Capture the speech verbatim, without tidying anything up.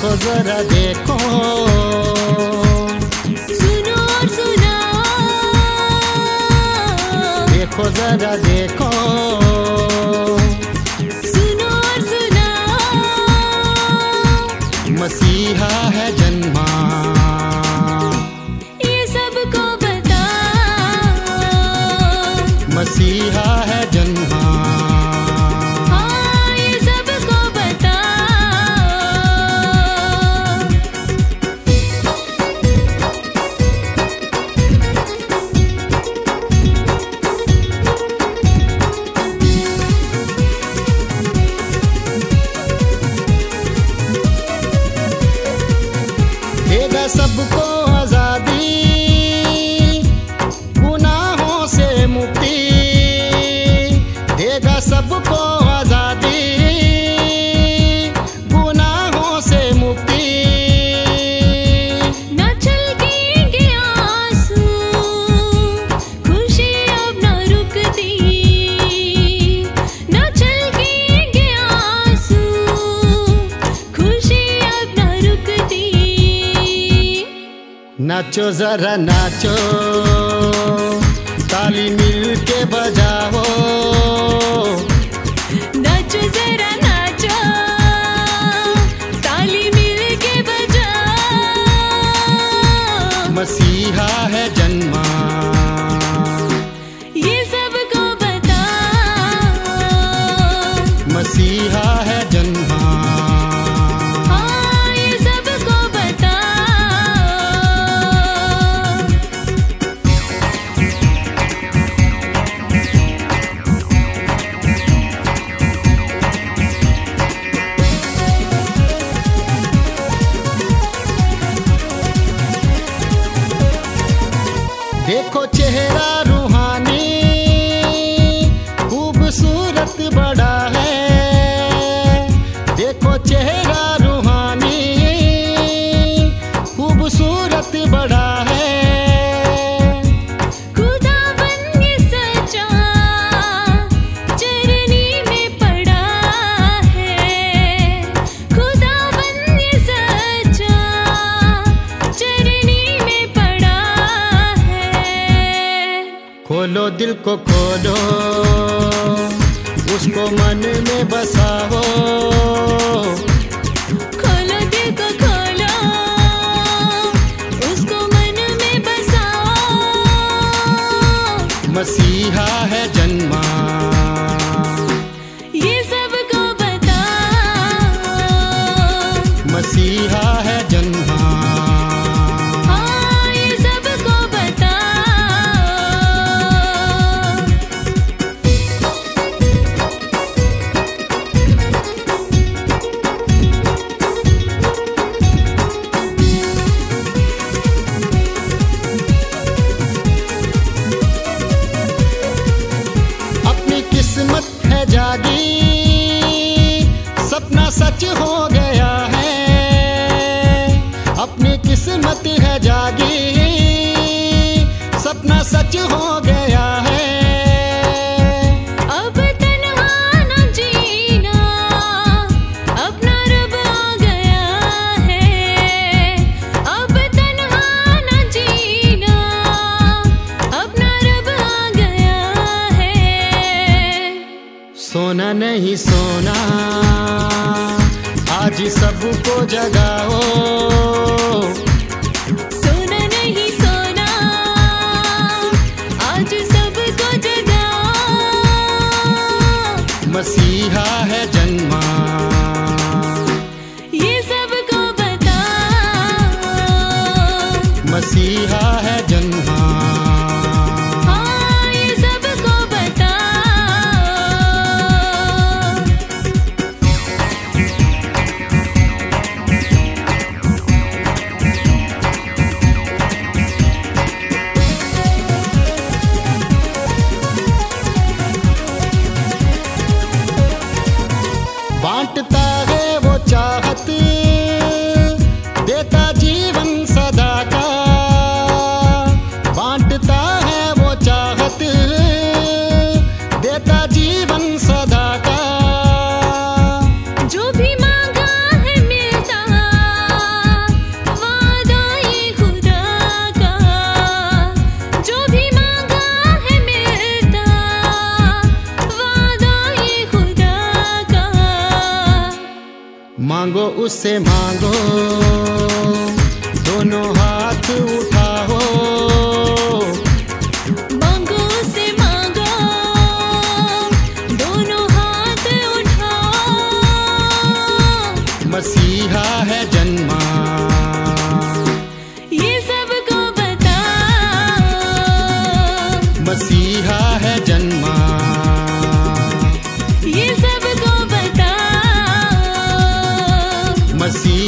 देखो जरा देखो, सुनो और सुनाओ, देखो जरा देखो, सुनो और सुनाओ, मसीहा है जन्मा, ये सबको बताओ, मसीहा है जन्मा। हाँ ये सबको बताओ। देगा सबको आजादी, गुनाहों से मुक्ति, देगा सबको आजादी, गुनाहों से मुक्ति। न छलकेंगे आंसू, खुशी अब न रुकती, न छलकेंगे आंसू, खुशी अब न रुकती। नाचो जरा नाचो, ताली मिल के बजाओ, नाचो जरा नाचो, ताली मिल के बजाओ। मसीहा है जन्मा, ये सबको बताओ, मसीहा है जन्मा। हाँ ये सबको बताओ। देखो चेहरा रूहानी, खूबसूरत बड़ा है, देखो चेहरा रूहानी, खूबसूरत बड़ा है। खुदावन ये सच्चा चरनी में पड़ा है, खुदावन ये सच्चा चरनी में पड़ा है। खोलो दिल को खोलो, उसको मन में बसाओ, खोलो दिल को खोलो, उसको मन में बसाओ। मसीहा है जन्मा, ये सबको बताओ, मसीहा है जन्मा। हाँ ये सबको बताओ। अपनी किस्मत है जागी, सपना सच हो गया है, अपनी किस्मत है जागी, सपना सच हो गया है। अब तन्हा न जीना, अपना रब आ गया है, अब तन्हा न जीना, अपना रब आ गया है। सोना नहीं सोना, आज सबको जगाओ, सोना नहीं सोना, आज सबको जगाओ। मसीहा है जन्मा, ये सबको बताओ, मसीहा है जन्मा। हाँ ये सबको बताओ। मांगो उससे मांगो, दोनों हाथ उठाओ। मांगो उससे मांगो, दोनों हाथ उठाओ। मसीहा है जन्मा, ये सबको बताओ। मसीहा है जन्मा, ये सबको बताओ। मसीहा